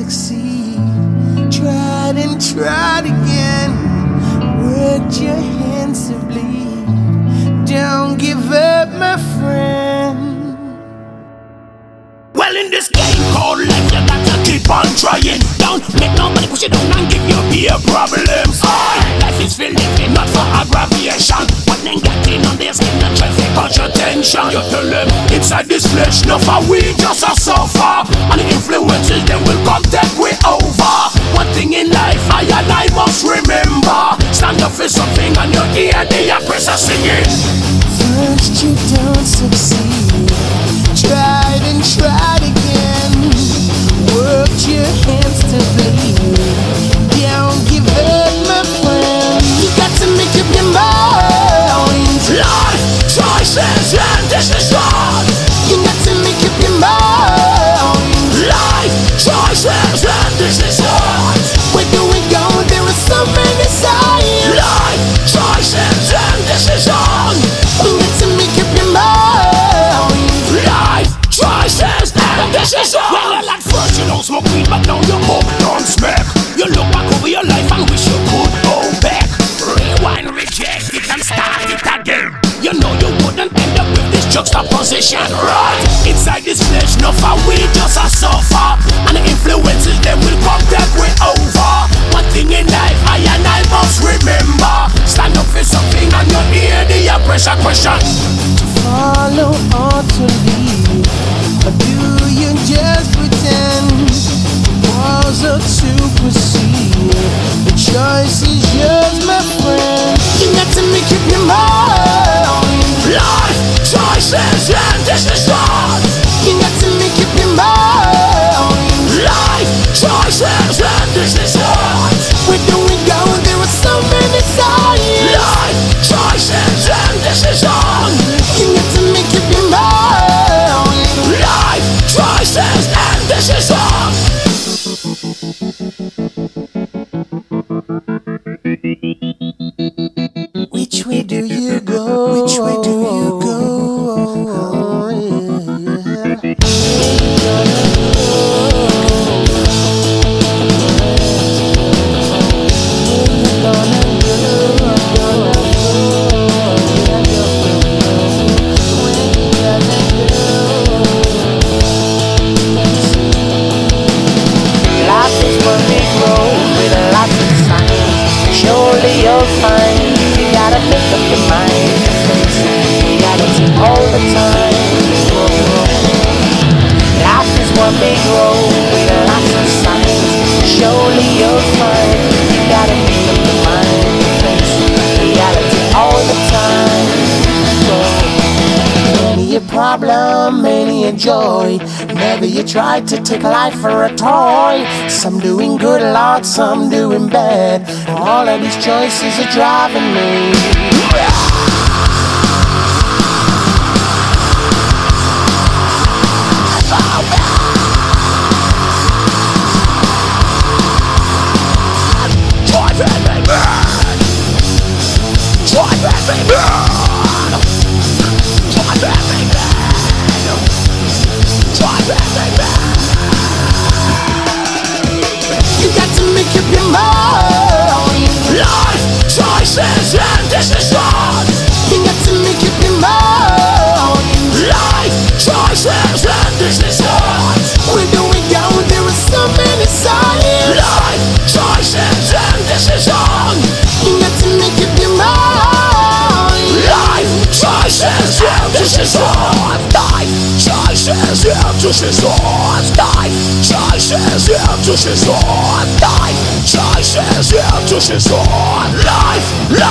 succeed. Tried and tried again. Worked your hands to bleed. Don't give up, my friend. Well, in this game called life, you gotta keep on trying. Don't let nobody push you down and give you beer problems. Life is for living, not for aggravation. But then getting on their skin and try to cut your tension. You tell them, inside this flesh, no for we just a suffer. And the influences, they will come take we over. One thing in life, I and I must remember. Stand up for something and you hear the oppressor singing. First you don't succeed. Tried and tried again. Worked your hands to bleed. Don't give up, my friend. You got to make up your mind. Life, choices, and decisions. You got to make up your mind. Life, choices, and decisions. Where do we go? There are so many signs. Life, choices, and decisions. You got to make up your mind. Life, choices, and decisions. Well, at first you don't smoke weed, but now you hope don't smack. You look back over your life and wish you could go back. Rewind, reject it, and start it again. You know you wouldn't end up with this juxtaposition, right? Inside this flesh, no for we just a suffer. And the influences, they will come take we over. One thing in life, I and I must remember. Stand up for something and you hear the oppressor question. To follow or to lead, or do you just pretend? Pause or to proceed, the choice is yours, my friend. You got to make up your mind. Life, choices, and decisions. You got to make up your mind. Life, choices, and decisions. Where do we go? There are so many signs. Life, choices, and decisions. You got to make up your mind. Life, choices, and decisions. Which way do you go? Which way do you go? Oh, Life is one big road with lots of signs. Surely you'll find you gotta make up your mind to face reality all the time. Life is one big road with lots of signs. Surely you'll find you gotta make up your mind to face reality all the time. many a problem, many a joy. Never you tried to take life for a toy. Some doing good, Lord, some doing bad. All of these choices are driving me. You got to make up your mind. Life, choices, and decisions. You got to make up your mind. Life, choices, and decisions. Where do we go? There are so many signs. Life, choices, and decisions. You got to make up your mind. Life, choices, and decisions. Life, choices, and decisions. Life, choices, and decisions. Life, choices, and decisions. Life,